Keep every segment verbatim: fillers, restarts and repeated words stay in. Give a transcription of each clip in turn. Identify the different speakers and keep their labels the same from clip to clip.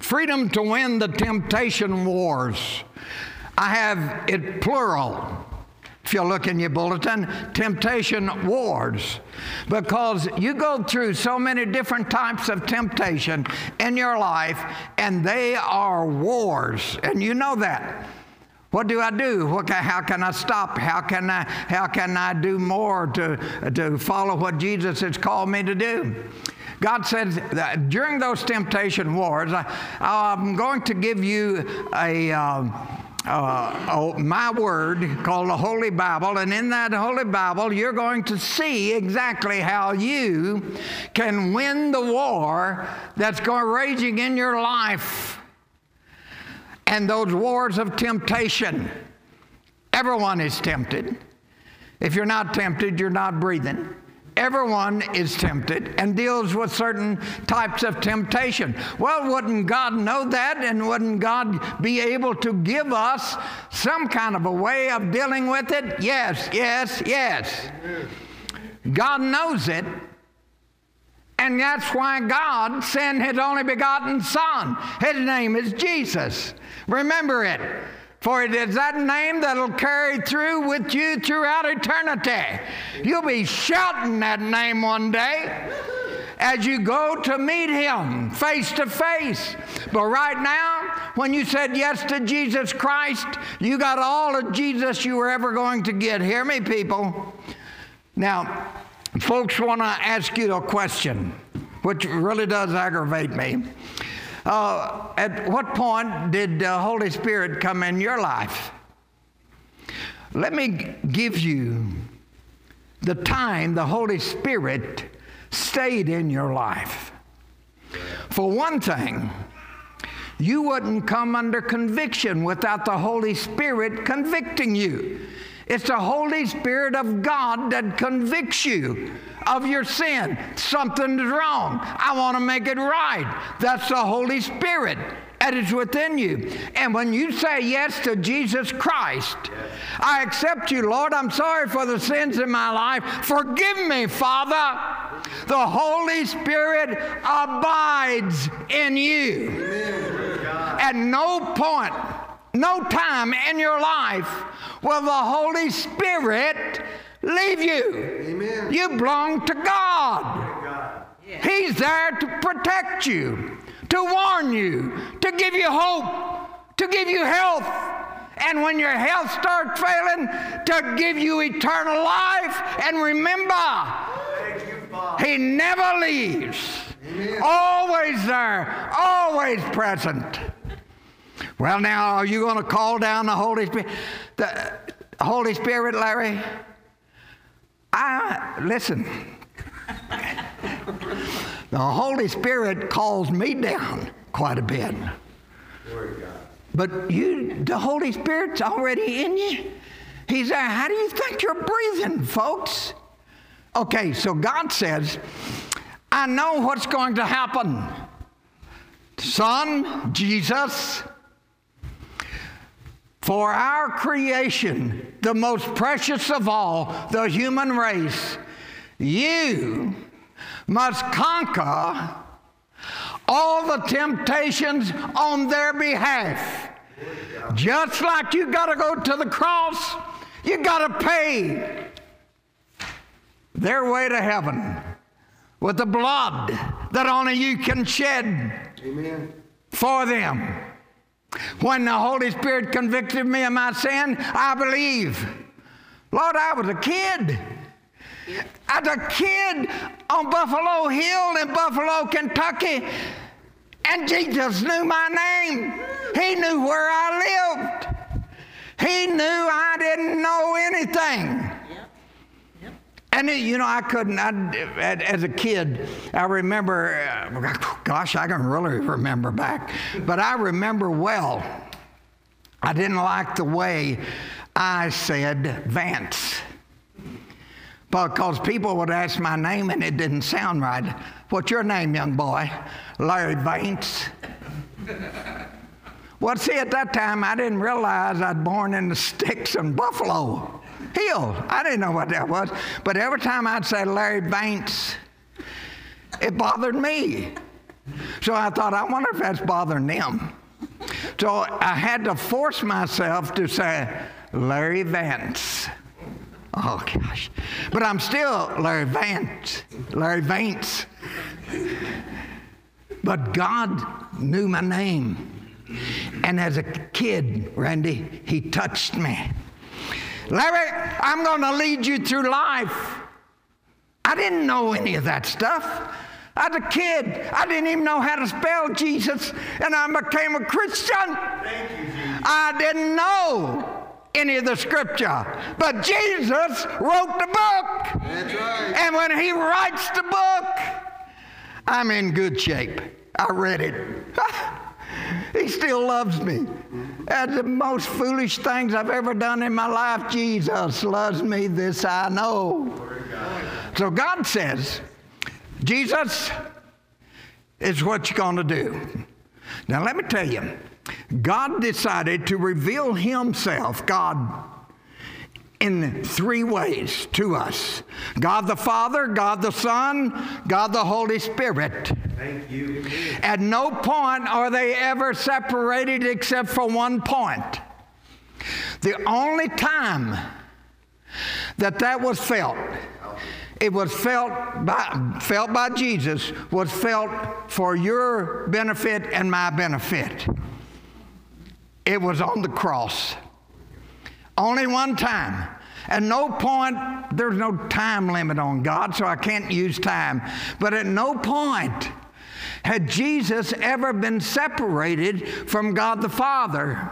Speaker 1: freedom to win the temptation wars. I have it plural. If you look in your bulletin, temptation wars. Because you go through so many different types of temptation in your life, and they are wars. And you know that. What do I do? What can, how can I stop? How can I, how can I do more to, to follow what Jesus has called me to do? God says that during those temptation wars, I, I'm going to give you a... Um, Uh, oh, my word called the Holy Bible, and in that Holy Bible you're going to see exactly how you can win the war that's going raging in your life, and those wars of temptation. Everyone is tempted. If you're not tempted, you're not breathing. Everyone is tempted and deals with certain types of temptation. Well, wouldn't God know that, and wouldn't God be able to give us some kind of a way of dealing with it? Yes, yes, yes. God knows it, and that's why God sent His only begotten Son. His name is Jesus. Remember it. For it is that name that'll carry through with you throughout eternity. You'll be shouting that name one day as you go to meet Him face to face. But right now, when you said yes to Jesus Christ, you got all of Jesus you were ever going to get. Hear me, people. Now, folks want to ask you a question, which really does aggravate me. Uh, at what point did the Holy Spirit come in your life? Let me give you the time the Holy Spirit stayed in your life. For one thing, you wouldn't come under conviction without the Holy Spirit convicting you. It's the Holy Spirit of God that convicts you of your sin. Something's wrong. I want to make it right. That's the Holy Spirit that is within you. And when you say yes to Jesus Christ, I accept you, Lord. I'm sorry for the sins in my life. Forgive me, Father. The Holy Spirit abides in you. Amen. At no point, no time in your life will the Holy Spirit leave you. Amen. You belong to God. God. Yeah. He's there to protect you, to warn you, to give you hope, to give you health. And when your health starts failing, to give you eternal life. And remember, you, He never leaves. Amen. Always there, always present. Well, now, are you going to call down the Holy Spirit? The Holy Spirit, Larry? I, listen. The Holy Spirit calls me down quite a bit. But you, the Holy Spirit's already in you. He's there. How do you think you're breathing, folks? Okay, so God says, I know what's going to happen. Son, Jesus, for our creation, the most precious of all, the human race, you must conquer all the temptations on their behalf. Just like you got to go to the cross, you got to pay their way to heaven with the blood that only you can shed. Amen. For them. When the Holy Spirit convicted me of my sin, I believe. Lord, I was a kid. As a kid on Buffalo Hill in Buffalo, Kentucky, and Jesus knew my name. He knew where I lived. He knew I didn't know anything. And, you know, I couldn't, I, as a kid, I remember, uh, gosh, I can really remember back, but I remember well, I didn't like the way I said Vance. Because people would ask my name and it didn't sound right. What's your name, young boy? Larry Vance. Well, see, at that time, I didn't realize I'd born in the sticks in Buffalo Hill. I didn't know what that was. But every time I'd say Larry Vance, it bothered me. So I thought, I wonder if that's bothering them. So I had to force myself to say, Larry Vance. Oh, gosh. But I'm still Larry Vance. Larry Vance. But God knew my name. And as a kid, Randy, he touched me. Larry, I'm going to lead you through life. I didn't know any of that stuff. As a kid, I didn't even know how to spell Jesus, and I became a Christian.
Speaker 2: Thank you, Jesus.
Speaker 1: I didn't know any of the scripture, but Jesus wrote the book.
Speaker 2: That's right.
Speaker 1: And when he writes the book, I'm in good shape. I read it. He still loves me. That's the most foolish things I've ever done in my life. Jesus loves me, this I know. So God says, Jesus is what you're going to do. Now let me tell you, God decided to reveal himself, God, in three ways to us. God the Father, God the Son, God the Holy Spirit.
Speaker 2: Thank you.
Speaker 1: At no point are they ever separated except for one point. The only time that that was felt, it was felt by, felt by Jesus, was felt for your benefit and my benefit. It was on the cross. Only one time. At no point, there's no time limit on God, so I can't use time. But at no point had Jesus ever been separated from God the Father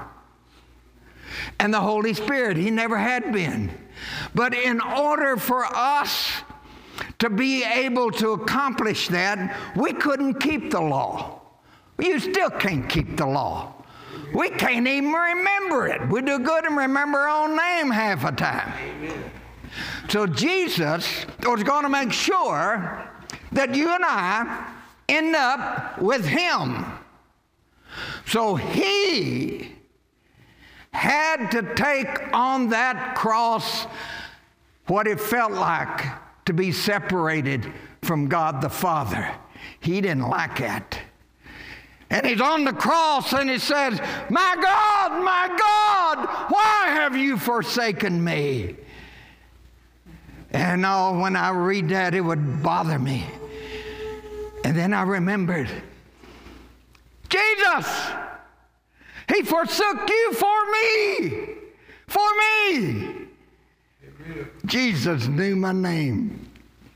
Speaker 1: and the Holy Spirit. He never had been. But in order for us to be able to accomplish that, we couldn't keep the law. You still can't keep the law. We can't even remember it. We do good and remember our own name half the time.
Speaker 2: Amen.
Speaker 1: So Jesus was going to make sure that you and I end up with him. So he had to take on that cross what it felt like to be separated from God the Father. He didn't like that. And he's on the cross and he says, my God, my God, why have you forsaken me? And oh, when I read that, it would bother me. And then I remembered, Jesus, he forsook you for me, for me. Jesus knew my name.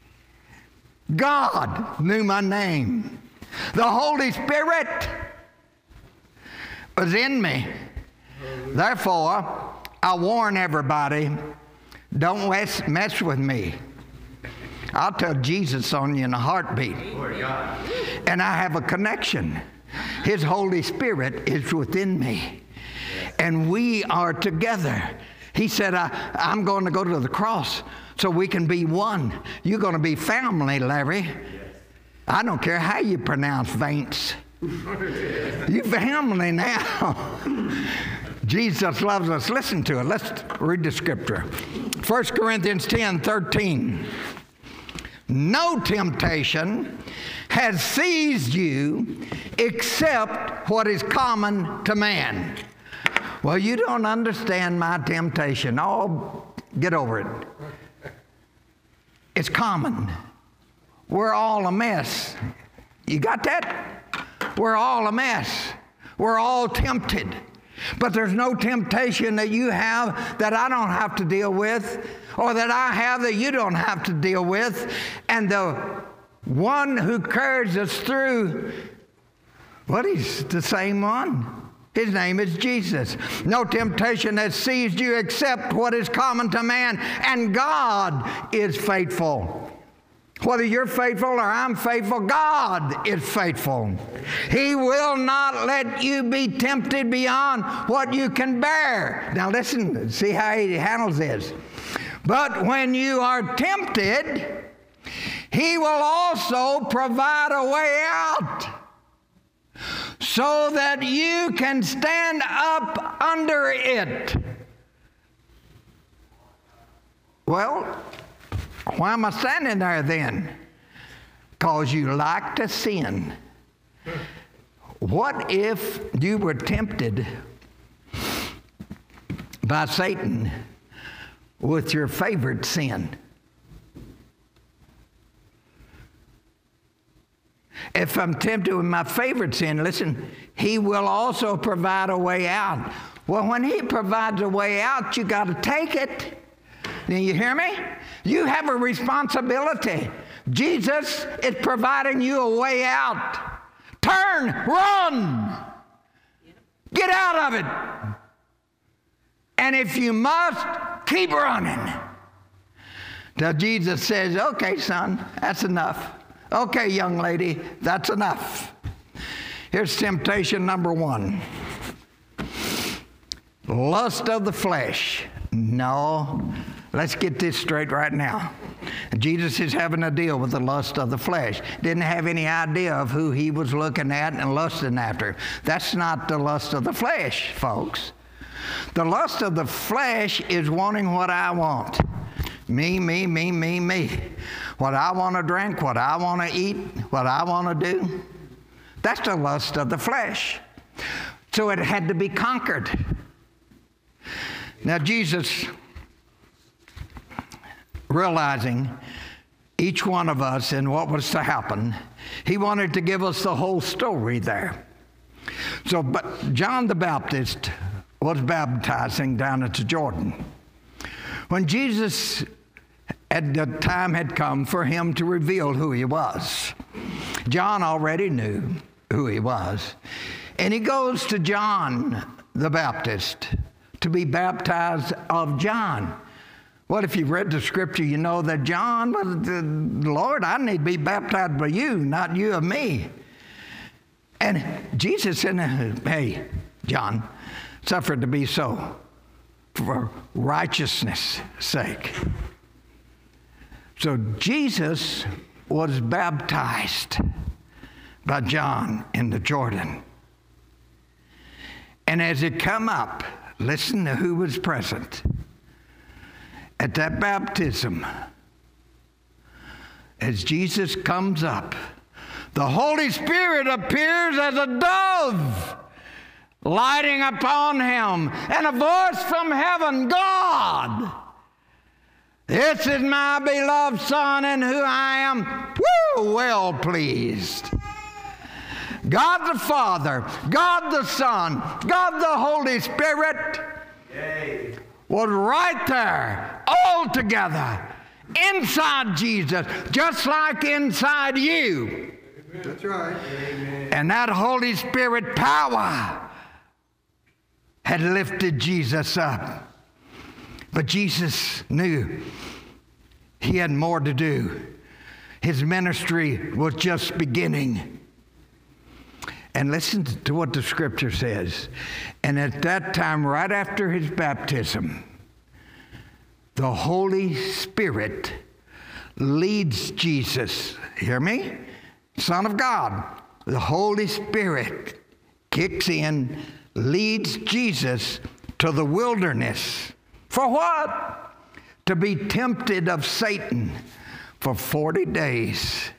Speaker 1: God knew my name. The Holy Spirit was in me. Therefore, I warn everybody, don't mess, mess with me. I'll tell Jesus on you in a heartbeat. And I have a connection. His Holy Spirit is within me. And we are together. He said, I, I'm going to go to the cross so we can be one. You're going to be family, Larry. I don't care how you pronounce Vance. You family now. Jesus loves us. Listen to it. Let's read the scripture. First Corinthians ten thirteen. No temptation has seized you except what is common to man. Well, you don't understand my temptation. Oh, get over it. It's common. We're all a mess. You got that? We're all a mess. We're all tempted. But there's no temptation that you have that I don't have to deal with, or that I have that you don't have to deal with. And the one who carries us through, what is the same one? His name is Jesus. No temptation has seized you except what is common to man, and God is faithful. Whether you're faithful or I'm faithful, God is faithful. He will not let you be tempted beyond what you can bear. Now listen, see how he handles this. But when you are tempted, he will also provide a way out so that you can stand up under it. Well, why am I standing there then? Because you like to sin. What if you were tempted by Satan with your favorite sin? If I'm tempted with my favorite sin, listen, he will also provide a way out. Well, when he provides a way out, you got to take it. Do you hear me? You have a responsibility. Jesus is providing you a way out. Turn, run, get out of it. And if you must, keep running. Till Jesus says, okay, son, that's enough. Okay, young lady, that's enough. Here's temptation number one. Lust of the flesh. No, let's get this straight right now. Jesus is having a deal with the lust of the flesh. Didn't have any idea of who he was looking at and lusting after. That's not the lust of the flesh, folks. The lust of the flesh is wanting what I want. Me, me, me, me, me. What I want to drink, what I want to eat, what I want to do. That's the lust of the flesh. So it had to be conquered. Now Jesus, realizing each one of us and what was to happen, he wanted to give us the whole story there. So, but John the Baptist was baptizing down at the Jordan. When Jesus, at the time had come for him to reveal who he was. John already knew who he was. And he goes to John the Baptist to be baptized of John. Well, if you've read the scripture, you know that John was the Lord, I need to be baptized by you, not you of me. And Jesus said, hey, John, suffer it to be so for righteousness' sake. So Jesus was baptized by John in the Jordan. And as it come up, listen to who was present. At that baptism, as Jesus comes up, the Holy Spirit appears as a dove lighting upon him, and a voice from heaven, God, this is my beloved Son in whom I am woo, well pleased. God the Father, God the Son, God the Holy Spirit Yay. Was right there, all together, inside Jesus, just like inside you.
Speaker 2: That's right. Amen.
Speaker 1: And that Holy Spirit power had lifted Jesus up. But Jesus knew he had more to do. His ministry was just beginning. And listen to what the scripture says. And at that time, right after his baptism, the Holy Spirit leads Jesus. Hear me? Son of God. The Holy Spirit kicks in, leads Jesus to the wilderness. For what? To be tempted of Satan for forty days.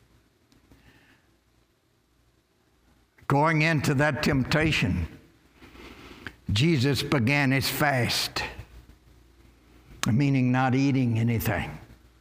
Speaker 1: Going into that temptation, Jesus began his fast, meaning not eating anything.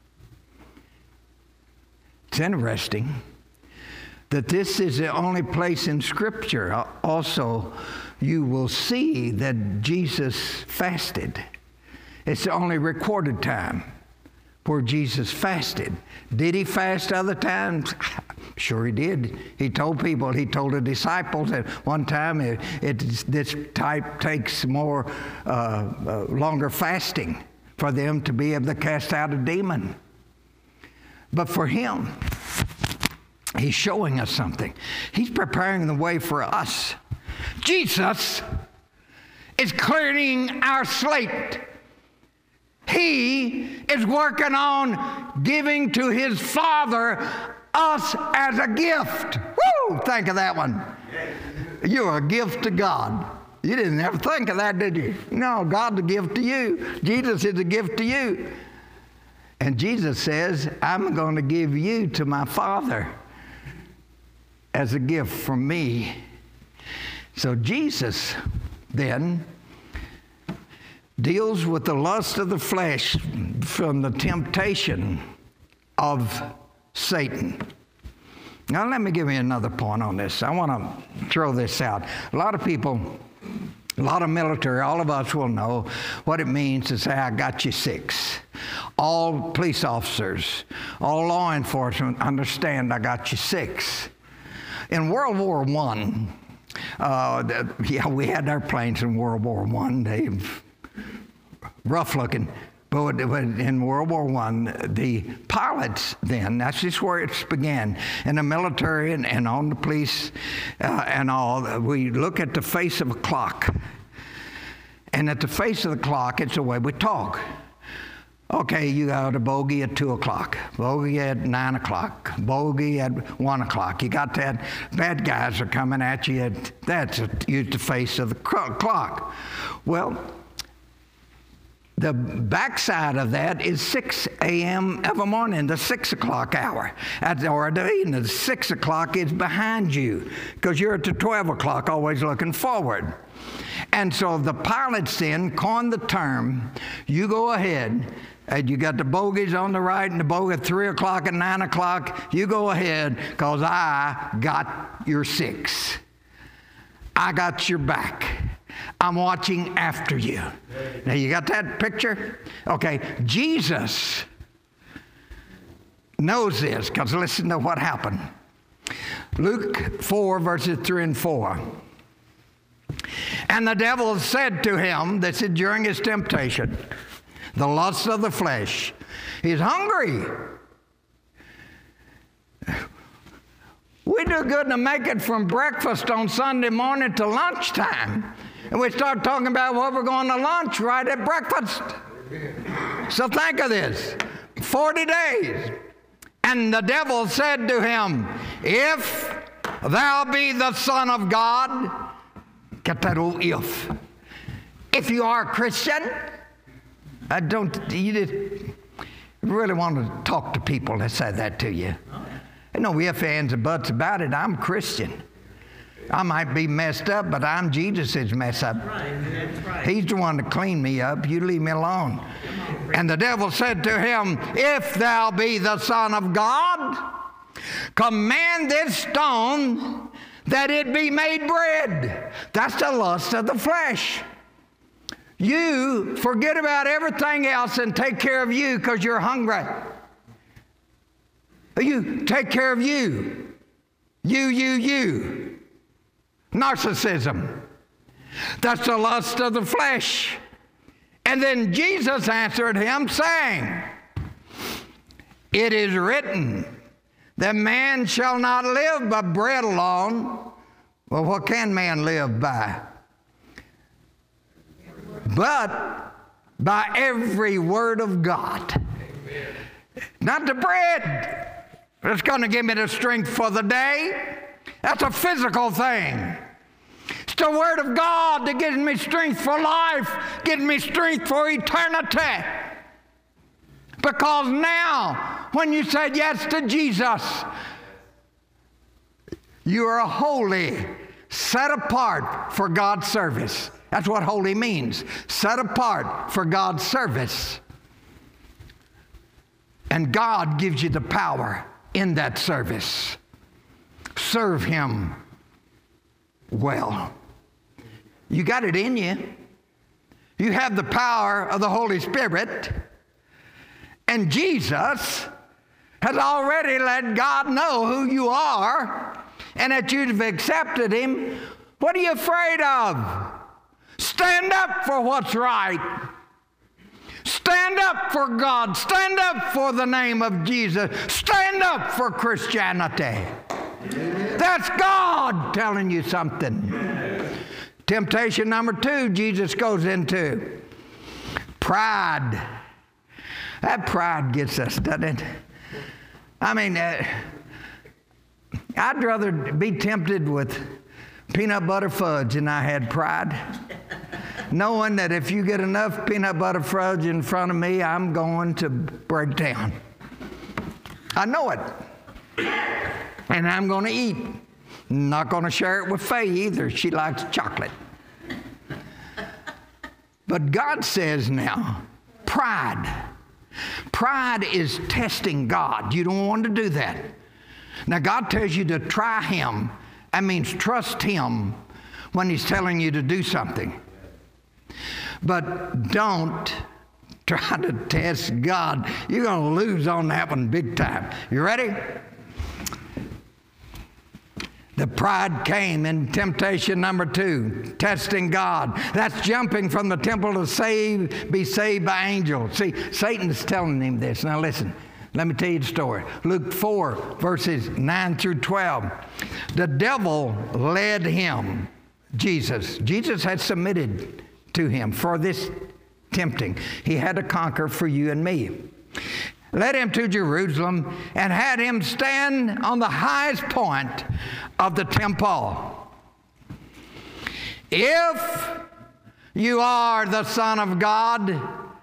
Speaker 1: It's interesting that this is the only place in Scripture also you will see that Jesus fasted. It's the only recorded time where Jesus fasted. Did he fast other times? Sure he did. He told people, he told the disciples at one time, it, it, this type takes more, uh, uh, longer fasting for them to be able to cast out a demon. But for him, he's showing us something. He's preparing the way for us. Jesus is clearing our slate. He is working on giving to his Father us as a gift. Woo! Think of that one. You're a gift to God. You didn't ever think of that, did you? No, God's a gift to you. Jesus is a gift to you. And Jesus says, I'm going to give you to my Father as a gift from me. So Jesus then deals with the lust of the flesh from the temptation of Satan. Now let me give you another point on this. I want to throw this out. A lot of people, a lot of military, all of us will know what it means to say, I got you six. All police officers, all law enforcement understand I got you six. In World War One, uh, yeah, we had airplanes in World War One. They rough looking. But in World War One, the pilots then, that's just where it began, in the military and, and on the police uh, and all, we look at the face of a clock. And at the face of the clock, it's the way we talk. Okay, you got a bogey at two o'clock, bogey at nine o'clock, bogey at one o'clock. You got that, bad guys are coming at you at, that's a, use the face of the clock. Well, the backside of that is six a.m. every morning, the six o'clock hour. At, or the evening, the six o'clock is behind you because you're at the twelve o'clock always looking forward. And so the pilots then coined the term, you go ahead, and you got the bogeys on the right and the bogey at three o'clock and nine o'clock, you go ahead because I got your six. I got your back. I'm watching after you. Now, you got that picture? Okay, Jesus knows this, because listen to what happened. Luke four, verses three and four. And the devil said to him, this is during his temptation, the lust of the flesh, he's hungry. We do good to make it from breakfast on Sunday morning to lunchtime. And we start talking about what we're going to lunch right at breakfast. So think of this. forty days. And the devil said to him, if thou be the Son of God, get that old if. If you are a Christian, I don't, you just really want to talk to people that say that to you. There's no ifs, ands, or buts about it. I'm a Christian. I might be messed up, but I'm Jesus' mess up.
Speaker 2: That's right.
Speaker 1: He's the one to clean me up. You leave me alone. And the devil said to him, if thou be the Son of God, command this stone that it be made bread. That's the lust of the flesh. You forget about everything else and take care of you because you're hungry. You take care of you. You, you, you. Narcissism. That's the lust of the flesh. And then Jesus answered him saying, it is written that man shall not live by bread alone. Well, what can man live by? But by every word of God. Amen. Not the bread that's going to give me the strength for the day. That's a physical thing. It's the Word of God that gives me strength for life, gives me strength for eternity. Because now, when you said yes to Jesus, you are holy, set apart for God's service. That's what holy means, set apart for God's service. And God gives you the power in that service. Serve Him well. You got it in you. You have the power of the Holy Spirit. And Jesus has already let God know who you are and that you've accepted Him. What are you afraid of? Stand up for what's right. Stand up for God. Stand up for the name of Jesus. Stand up for Christianity. That's God telling you something. Temptation number two, Jesus goes into pride. That pride gets us, doesn't it? I mean, uh, I'd rather be tempted with peanut butter fudge than I had pride. Knowing that if you get enough peanut butter fudge in front of me, I'm going to break down. I know it. And I'm going to eat. Not going to share it with Faye either. She likes chocolate. But God says now, pride. Pride is testing God. You don't want to do that. Now, God tells you to try Him. That means trust Him when He's telling you to do something. But don't try to test God. You're going to lose on that one big time. You ready? The pride came in temptation number two, testing God. That's jumping from the temple to save, be saved by angels. See, Satan's telling him this. Now listen, let me tell you the story. Luke four, verses nine through twelve. The devil led him, Jesus. Jesus had submitted to him for this tempting. He had to conquer for you and me. Led him to Jerusalem and had him stand on the highest point of the temple. If you are the Son of God,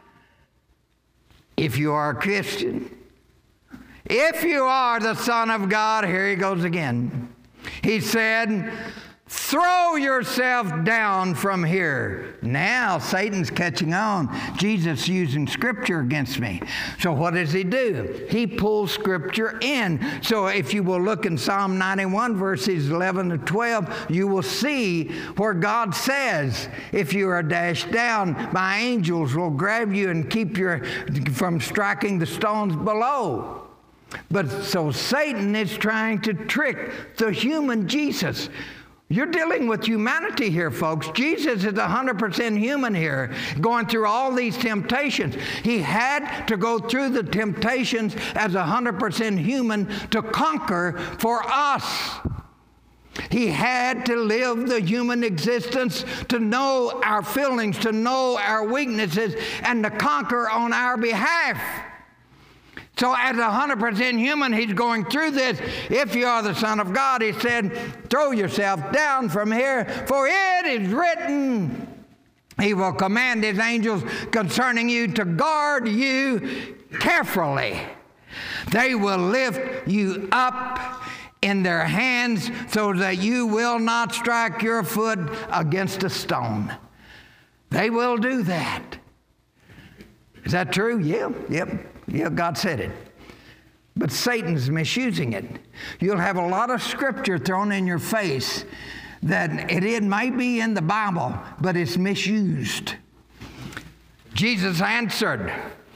Speaker 1: if you are a Christian, if you are the Son of God, here he goes again. He said, throw yourself down from here. Now Satan's catching on. Jesus using Scripture against me. So what does he do? He pulls Scripture in. So if you will look in Psalm ninety-one, verses eleven to twelve, you will see where God says, if you are dashed down, my angels will grab you and keep you from striking the stones below. But so Satan is trying to trick the human Jesus. You're dealing with humanity here, folks. Jesus is one hundred percent human here, going through all these temptations. He had to go through the temptations as one hundred percent human to conquer for us. He had to live the human existence to know our feelings, to know our weaknesses, and to conquer on our behalf. So as one hundred percent human, he's going through this. If you are the Son of God, he said, throw yourself down from here, for it is written, he will command his angels concerning you to guard you carefully. They will lift you up in their hands so that you will not strike your foot against a stone. They will do that. Is that true? Yeah, yep. Yeah, God said it. But Satan's misusing it. You'll have a lot of Scripture thrown in your face that it, it might be in the Bible, but it's misused. Jesus answered.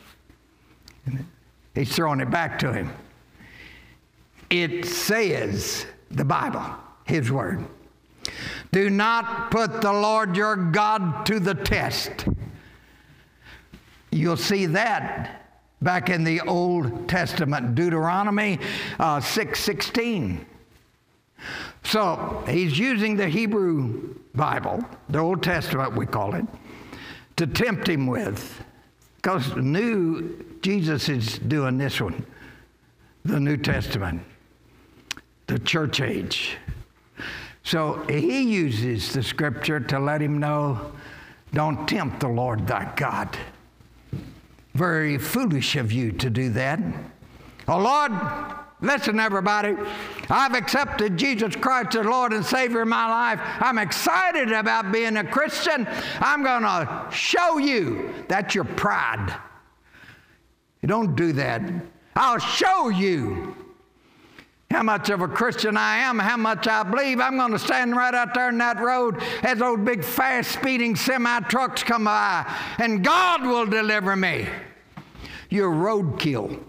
Speaker 1: He's throwing it back to him. It says, the Bible, His Word, do not put the Lord your God to the test. You'll see that back in the Old Testament, Deuteronomy uh, six sixteen. So he's using the Hebrew Bible, the Old Testament we call it, to tempt him with. Because new Jesus is doing this one, the New Testament, the church age. So he uses the Scripture to let him know, don't tempt the Lord thy God. Very foolish of you to do that. Oh, Lord, listen, everybody. I've accepted Jesus Christ as Lord and Savior of my life. I'm excited about being a Christian. I'm going to show you. That's your pride. You don't do that. I'll show you how much of a Christian I am, how much I believe. I'm going to stand right out there in that road as those big fast speeding semi trucks come by, and God will deliver me. You're roadkill.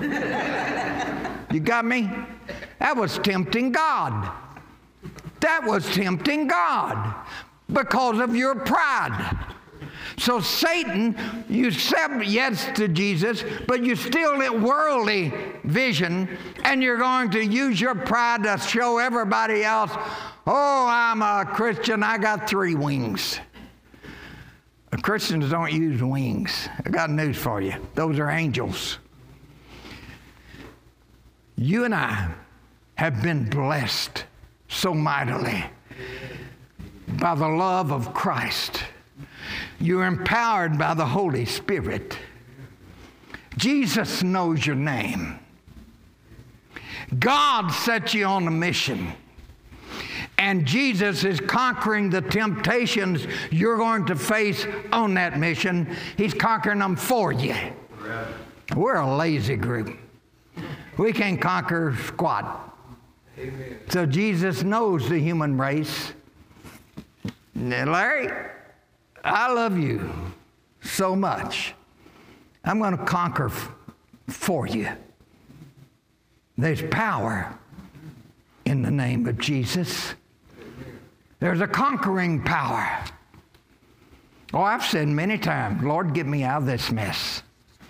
Speaker 1: You got me? That was tempting God. That was tempting God because of your pride. So Satan, you said yes to Jesus, but you still in worldly vision, and you're going to use your pride to show everybody else, oh, I'm a Christian, I got three wings. Christians don't use wings. I got news for you. Those are angels. You and I have been blessed so mightily by the love of Christ. You're empowered by the Holy Spirit. Jesus knows your name. God set you on a mission. And Jesus is conquering the temptations you're going to face on that mission. He's conquering them for you. We're a lazy group. We can't conquer squat. Amen. So Jesus knows the human race. Larry, I love you so much. I'm going to conquer f- for you. There's power in the name of Jesus. There's a conquering power. Oh, I've said many times, Lord, get me out of this mess.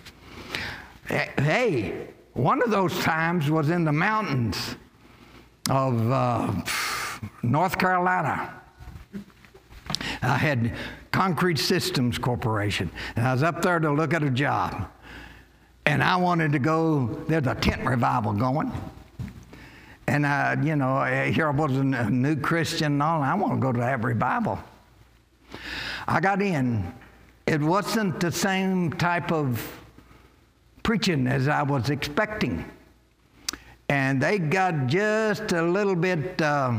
Speaker 1: Hey, one of those times was in the mountains of uh, North Carolina. I had Concrete Systems Corporation, and I was up there to look at a job. And I wanted to go, there's a tent revival going. And, uh, you know, here I was a new Christian and all, and I want to go to that revival. I got in. It wasn't the same type of preaching as I was expecting. And they got just a little bit, uh,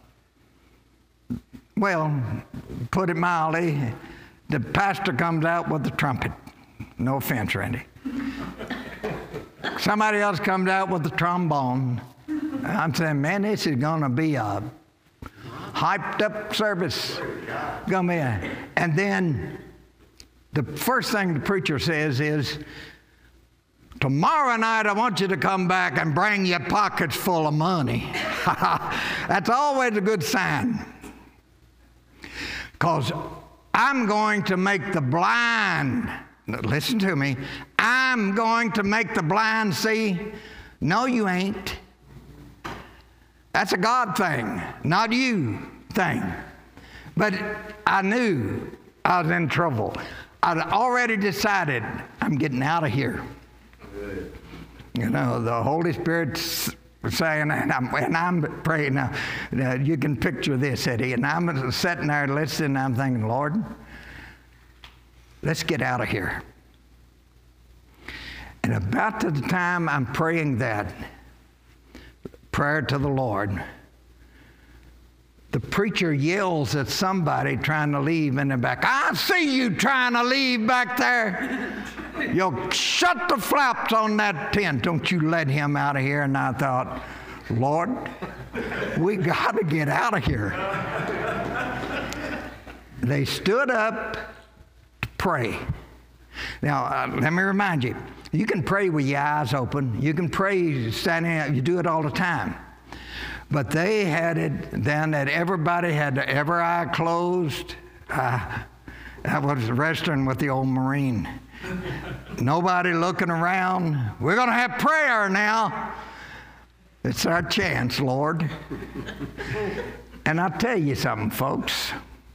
Speaker 1: well, put it mildly, the pastor comes out with the trumpet. No offense, Randy. Somebody else comes out with the trombone. I'm saying, man, this is going to be a hyped up service. Gonna be a, and then the first thing the preacher says is, tomorrow night I want you to come back and bring your pockets full of money. That's always a good sign. Because I'm going to make the blind, listen to me, I'm going to make the blind see. No, you ain't. That's a God thing, not you thing. But I knew I was in trouble. I'd already decided I'm getting out of here. Good. You know, the Holy Spirit's saying, and I'm, and I'm praying. Now, now, you can picture this, Eddie, and I'm sitting there listening, and I'm thinking, Lord, let's get out of here. And about the time I'm praying that prayer to the Lord, the preacher yells at somebody trying to leave in the back, I see you trying to leave back there. You'll shut the flaps on that tent. Don't you let him out of here. And I thought, Lord, we got to get out of here. They stood up to pray. Now, uh, let me remind you, you can pray with your eyes open. You can pray standing up. You do it all the time. But they had it then that everybody had every eye closed. Uh, that was wrestling with the old Marine. Nobody looking around. We're going to have prayer now. It's our chance, Lord. And I'll tell you something, folks.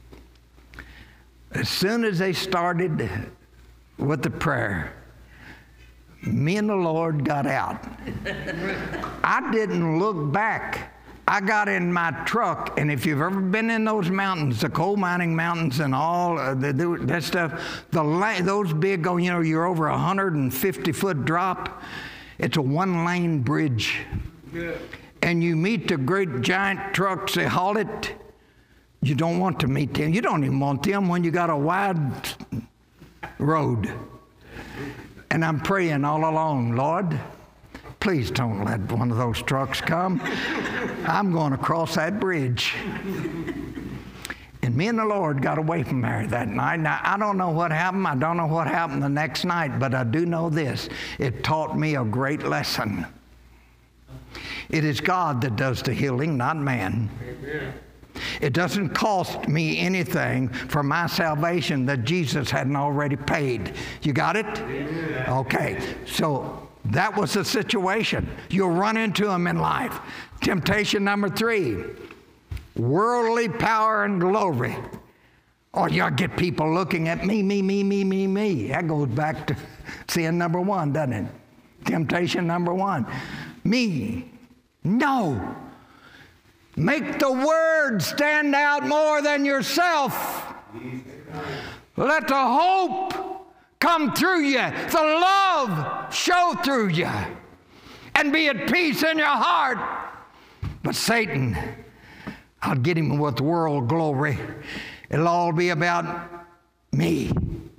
Speaker 1: As soon as they started with the prayer, me and the Lord got out. I didn't look back. I got in my truck, and if you've ever been in those mountains, the coal mining mountains and all uh, the, the, that stuff, the la- those big, oh, you know, you're over a one hundred fifty foot drop. It's a one-lane bridge. Yeah. And you meet the great giant trucks, they haul it. You don't want to meet them. You don't even want them when you got a wide road. And I'm praying all along, Lord, please don't let one of those trucks come. I'm going to cross that bridge. And me and the Lord got away from there that night. Now, I don't know what happened. I don't know what happened the next night, but I do know this. It taught me a great lesson. It is God that does the healing, not man. Amen. It doesn't cost me anything for my salvation that Jesus hadn't already paid. You got it? Amen. Okay. So that was the situation. You'll run into them in life. Temptation number three, worldly power and glory. Or you'll get people looking at me, me, me, me, me, me. That goes back to sin number one, doesn't it? Temptation number one. Me. No. Make the word stand out more than yourself. Let the hope come through you. The love show through you. And be at peace in your heart. But Satan, I'll get him with world glory. It'll all be about me.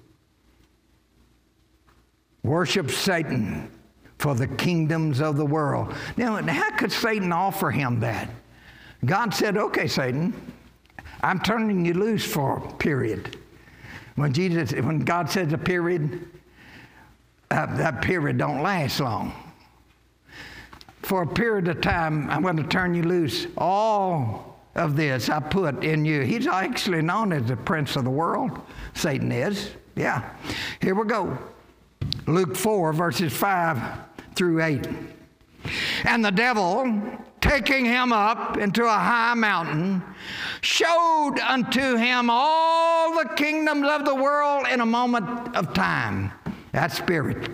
Speaker 1: Worship Satan for the kingdoms of the world. Now, how could Satan offer him that? God said, okay, Satan, I'm turning you loose for a period. When Jesus, when God says a period, uh, that period don't last long. For a period of time, I'm going to turn you loose. All of this I put in you. He's actually known as the prince of the world. Satan is. Yeah. Here we go. Luke four, verses five through eight. And the devil, taking him up into a high mountain, showed unto him all the kingdoms of the world in a moment of time. That's spirit.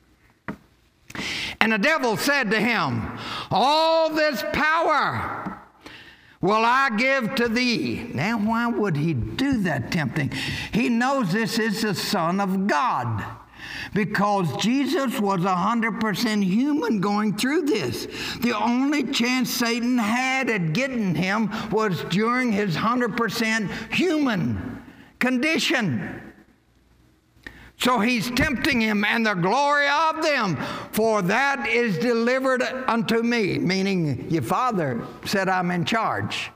Speaker 1: And the devil said to him, all this power will I give to thee. Now, why would he do that tempting? He knows this is the Son of God. Because Jesus was one hundred percent human going through this. The only chance Satan had at getting him was during his one hundred percent human condition. So he's tempting him, and the glory of them, for that is delivered unto me. Meaning, your Father said I'm in charge.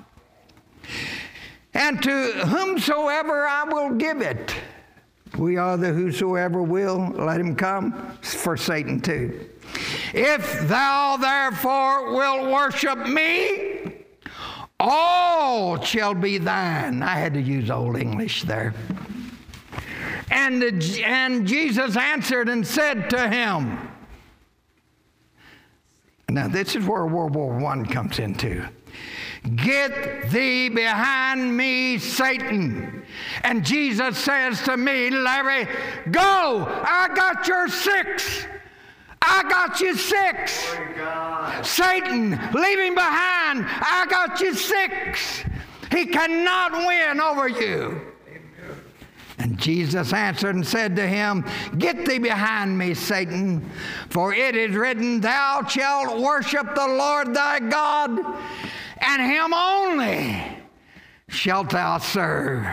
Speaker 1: And to whomsoever I will give it. We are the whosoever will, let him come. For Satan too. If thou therefore wilt worship me, all shall be thine. I had to use Old English there. And, the, and Jesus answered and said to him. Now this is where World War One comes into. Get thee behind me, Satan. And Jesus says to me, Larry, go. I got your six. I got you six. Satan, leave him behind. I got you six. He cannot win over you. And Jesus answered and said to him, get thee behind me, Satan, for it is written, thou shalt worship the Lord thy God, and him only shalt thou serve.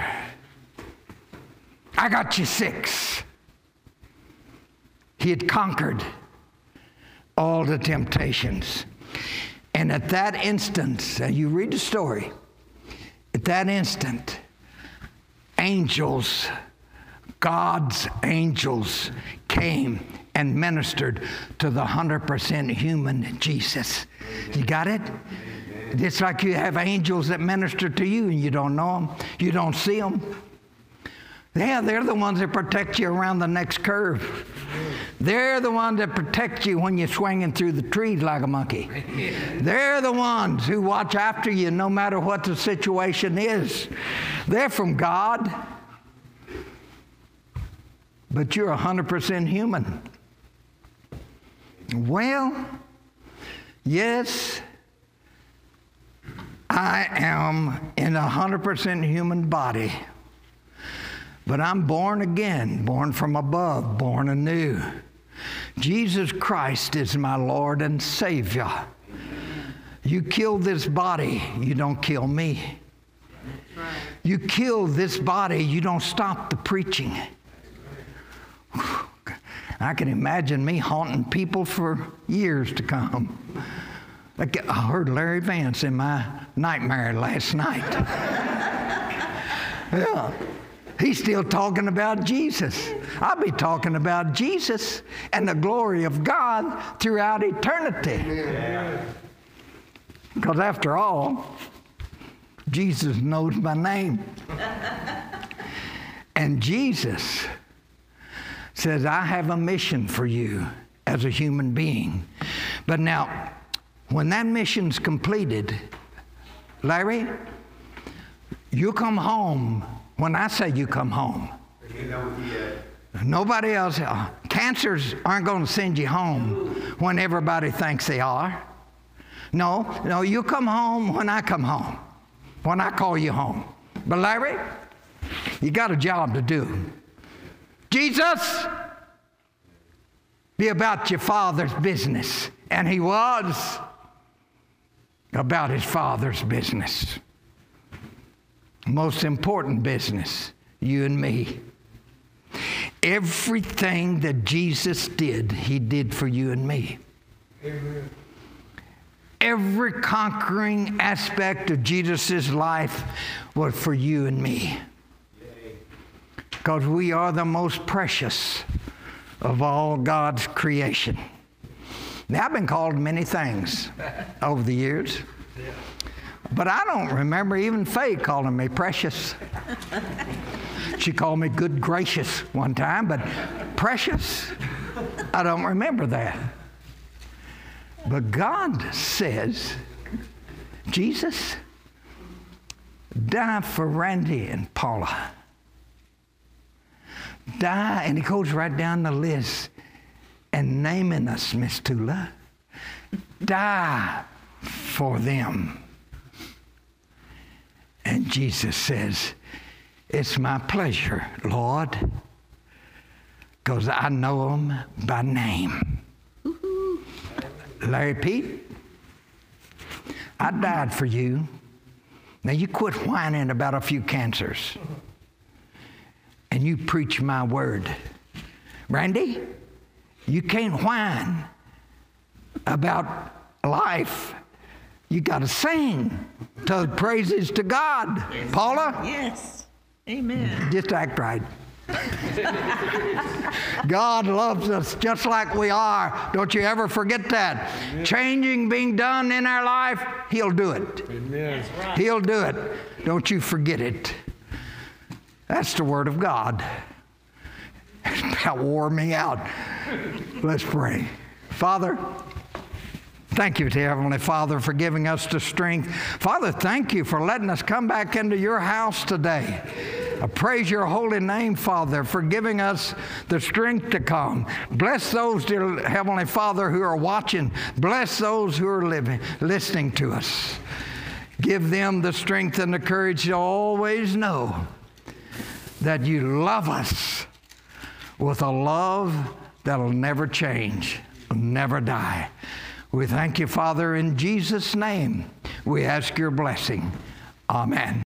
Speaker 1: I got you six. He had conquered all the temptations. And at that instant, and you read the story, at that instant, angels, God's angels came and ministered to the one hundred percent human Jesus. You got it? It's like you have angels that minister to you and you don't know them. You don't see them. Yeah, they're the ones that protect you around the next curve. They're the ones that protect you when you're swinging through the trees like a monkey. They're the ones who watch after you no matter what the situation is. They're from God. But you're one hundred percent human. Well, yes, I am in a one hundred percent human body. But I'm born again, born from above, born anew. Jesus Christ is my Lord and Savior. You kill this body, you don't kill me. You kill this body, you don't stop the preaching. I can imagine me haunting people for years to come. I heard Larry Vance in my nightmare last night. Yeah. He's still talking about Jesus. I'll be talking about Jesus and the glory of God throughout eternity. Because after all, Jesus knows my name. And Jesus says, I have a mission for you as a human being. But now, when that mission's completed, Larry, you come home. When I say you come home, nobody else, uh, cancers aren't going to send you home when everybody thinks they are. No, no, you come home when I come home, when I call you home. But Larry, you got a job to do. Jesus, be about your Father's business. And he was about his Father's business. most important business, you and me. Everything that Jesus did, he did for you and me.
Speaker 2: Amen.
Speaker 1: Every conquering aspect of Jesus' life was for you and me. Because we are the most precious of all God's creation. Now, I've been called many things over the years, but I don't remember even Faye calling me precious. She called me good gracious one time, but precious, I don't remember that. But God says, Jesus, die for Randy and Paula. Die, and he goes right down the list and naming us, Miss Tula. Die for them. And Jesus says, it's my pleasure, Lord, because I know them by name. Larry Pete, I died for you. Now you quit whining about a few cancers and you preach my word. Randy, you can't whine about life. You got to sing to praises to God.
Speaker 3: Yes.
Speaker 1: Paula?
Speaker 3: Yes. Amen.
Speaker 1: Just act right. God loves us just like we are. Don't you ever forget that. Amen. Changing being done in our life, he'll do it.
Speaker 2: Amen.
Speaker 3: Right.
Speaker 1: He'll do it. Don't you forget it. That's the word of God. That wore me out. Let's pray. Father, thank you to Heavenly Father for giving us the strength. Father, thank you for letting us come back into your house today. I praise your holy name, Father, for giving us the strength to come. Bless those, dear Heavenly Father, who are watching. Bless those who are living, listening to us. Give them the strength and the courage to always know that you love us with a love that'll never change, never die. We thank you, Father, in Jesus' name. We ask your blessing. Amen.